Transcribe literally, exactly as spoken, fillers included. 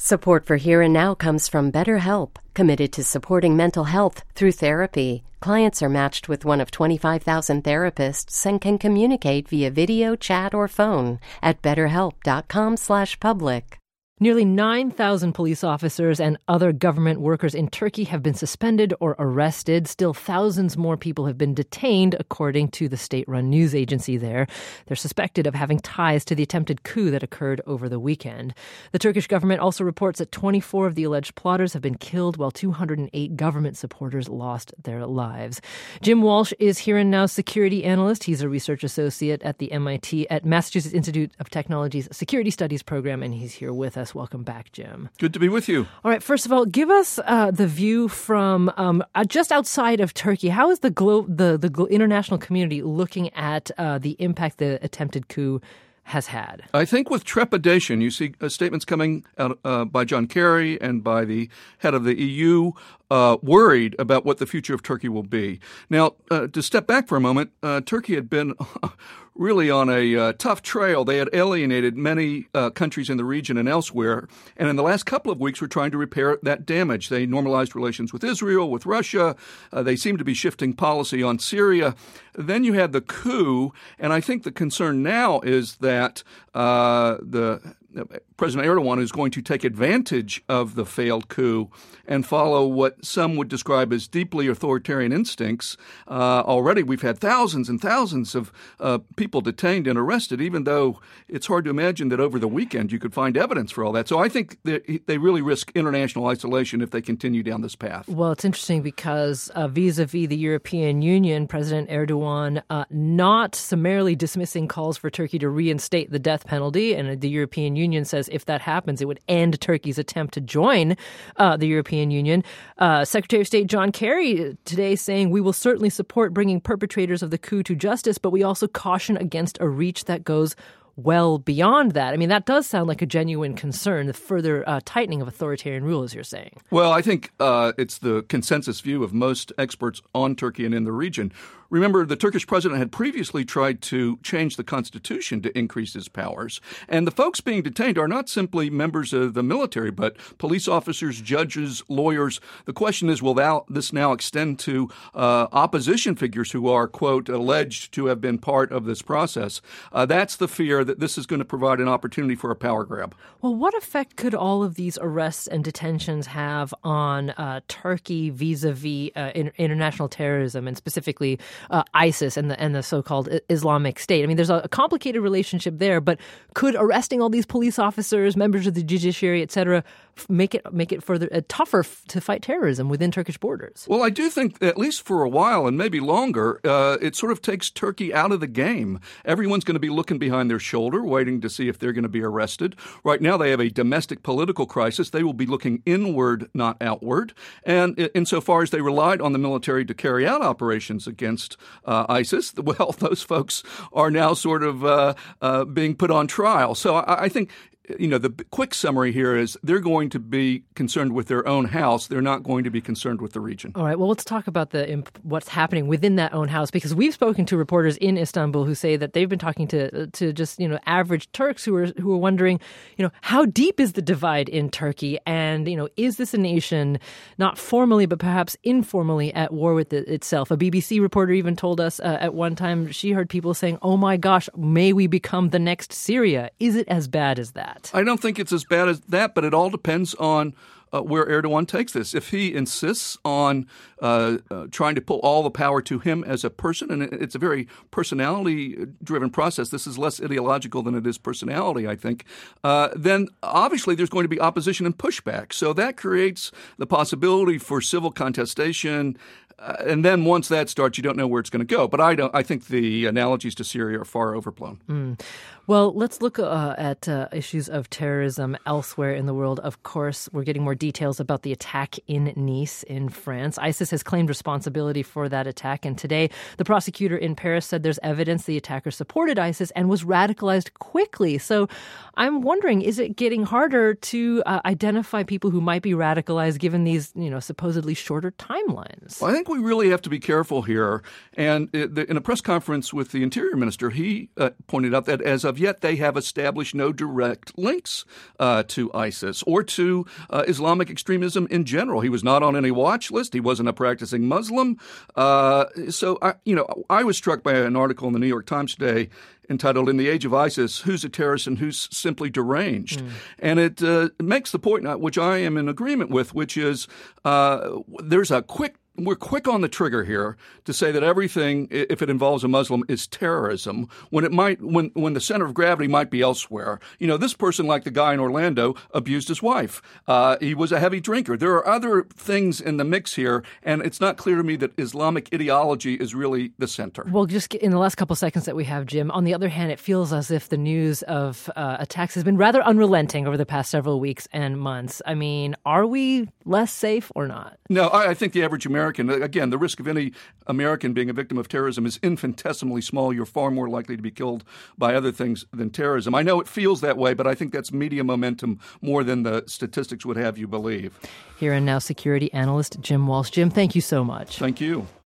Support for Here and Now comes from BetterHelp, committed to supporting mental health through therapy. Clients are matched with one of twenty-five thousand therapists and can communicate via video, chat, or phone at betterhelp.com slash public. Nearly nine thousand police officers and other government workers in Turkey have been suspended or arrested. Still, thousands more people have been detained, according to the state-run news agency there. They're suspected of having ties to the attempted coup that occurred over the weekend. The Turkish government also reports that twenty-four of the alleged plotters have been killed, while two hundred eight government supporters lost their lives. Jim Walsh is Here and Now security analyst. He's a research associate at the M I T at Massachusetts Institute of Technology's Security Studies program, and he's here with us. Welcome back, Jim. Good to be with you. All right. First of all, give us uh, the view from um, uh, just outside of Turkey. How is the glo- the the glo- international community looking at uh, the impact the attempted coup has had? I think with trepidation. You see uh, statements coming out uh, by John Kerry and by the head of the E U uh, worried about what the future of Turkey will be. Now, uh, to step back for a moment, uh, Turkey had been really on a uh, tough trail. They had alienated many uh, countries in the region and elsewhere, and in the last couple of weeks were trying to repair that damage. They normalized relations with Israel, with Russia. Uh, they seemed to be shifting policy on Syria. Then you had the coup, and I think the concern now is that uh, the President Erdogan is going to take advantage of the failed coup and follow what some would describe as deeply authoritarian instincts. Uh, already we've had thousands and thousands of uh, people detained and arrested, even though it's hard to imagine that over the weekend you could find evidence for all that. So I think they really risk international isolation if they continue down this path. Well, it's interesting because uh, vis-a-vis the European Union, President Erdogan uh, not summarily dismissing calls for Turkey to reinstate the death penalty, and the European Union Union says if that happens, it would end Turkey's attempt to join uh, the European Union. Uh, Secretary of State John Kerry today saying we will certainly support bringing perpetrators of the coup to justice, but we also caution against a reach that goes well beyond that. I mean, that does sound like a genuine concern, the further uh, tightening of authoritarian rule, as you're saying. Well, I think uh, it's the consensus view of most experts on Turkey and in the region. Remember, the Turkish president had previously tried to change the constitution to increase his powers. And the folks being detained are not simply members of the military, but police officers, judges, lawyers. The question is, will that, this now extend to uh, opposition figures who are, quote, alleged to have been part of this process? Uh, that's the fear that this is going to provide an opportunity for a power grab. Well, what effect could all of these arrests and detentions have on uh, Turkey vis-a-vis uh, in, international terrorism and specifically Uh, ISIS and the and the so-called Islamic State? I mean, there's a complicated relationship there, but could arresting all these police officers, members of the judiciary, et cetera, make it make it further uh, tougher f- to fight terrorism within Turkish borders? Well, I do think at least for a while and maybe longer, uh, it sort of takes Turkey out of the game. Everyone's going to be looking behind their shoulder, waiting to see if they're going to be arrested. Right now, they have a domestic political crisis. They will be looking inward, not outward. And insofar as they relied on the military to carry out operations against Uh, ISIS, well, those folks are now sort of uh, uh, being put on trial. So I, I think, you know, the quick summary here is they're going to be concerned with their own house. They're not going to be concerned with the region. All right. Well, let's talk about the what's happening within that own house, because we've spoken to reporters in Istanbul who say that they've been talking to to just, you know, average Turks who are who are wondering, you know, how deep is the divide in Turkey? And, you know, is this a nation not formally but perhaps informally at war with it, itself? A B B C reporter even told us uh, at one time she heard people saying, oh, my gosh, may we become the next Syria? Is it as bad as that? I don't think it's as bad as that, but it all depends on uh, where Erdogan takes this. If he insists on uh, uh, trying to pull all the power to him as a person, and it's a very personality-driven process, this is less ideological than it is personality, I think, uh, then obviously there's going to be opposition and pushback. So that creates the possibility for civil contestation. Uh, and then once that starts, you don't know where it's going to go. But I don't. I think the analogies to Syria are far overblown. Mm. Well, let's look uh, at uh, issues of terrorism elsewhere in the world. Of course, we're getting more details about the attack in Nice in France. ISIS has claimed responsibility for that attack. And today, the prosecutor in Paris said there's evidence the attacker supported ISIS and was radicalized quickly. So I'm wondering, is it getting harder to uh, identify people who might be radicalized given these, you know, supposedly shorter timelines? Well, I think think we really have to be careful here. And in a press conference with the Interior Minister, he uh, pointed out that as of yet, they have established no direct links uh, to ISIS or to uh, Islamic extremism in general. He was not on any watch list. He wasn't a practicing Muslim. Uh, so, I, you know, I was struck by an article in the New York Times today entitled "In the Age of ISIS, Who's a Terrorist and Who's Simply Deranged?" Mm. And it uh, makes the point, which I am in agreement with, which is uh, there's a quick We're quick on the trigger here to say that everything, if it involves a Muslim, is terrorism, when it might, when, when the center of gravity might be elsewhere. You know, this person, like the guy in Orlando, abused his wife. Uh, he was a heavy drinker. There are other things in the mix here, and it's not clear to me that Islamic ideology is really the center. Well, just in the last couple of seconds that we have, Jim, on the other hand, it feels as if the news of uh, attacks has been rather unrelenting over the past several weeks and months. I mean, are we less safe or not? No, I, I think the average American American, again, the risk of any American being a victim of terrorism is infinitesimally small. You're far more likely to be killed by other things than terrorism. I know it feels that way, but I think that's media momentum more than the statistics would have you believe. Here and now, security analyst Jim Walsh. Jim, thank you so much. Thank you.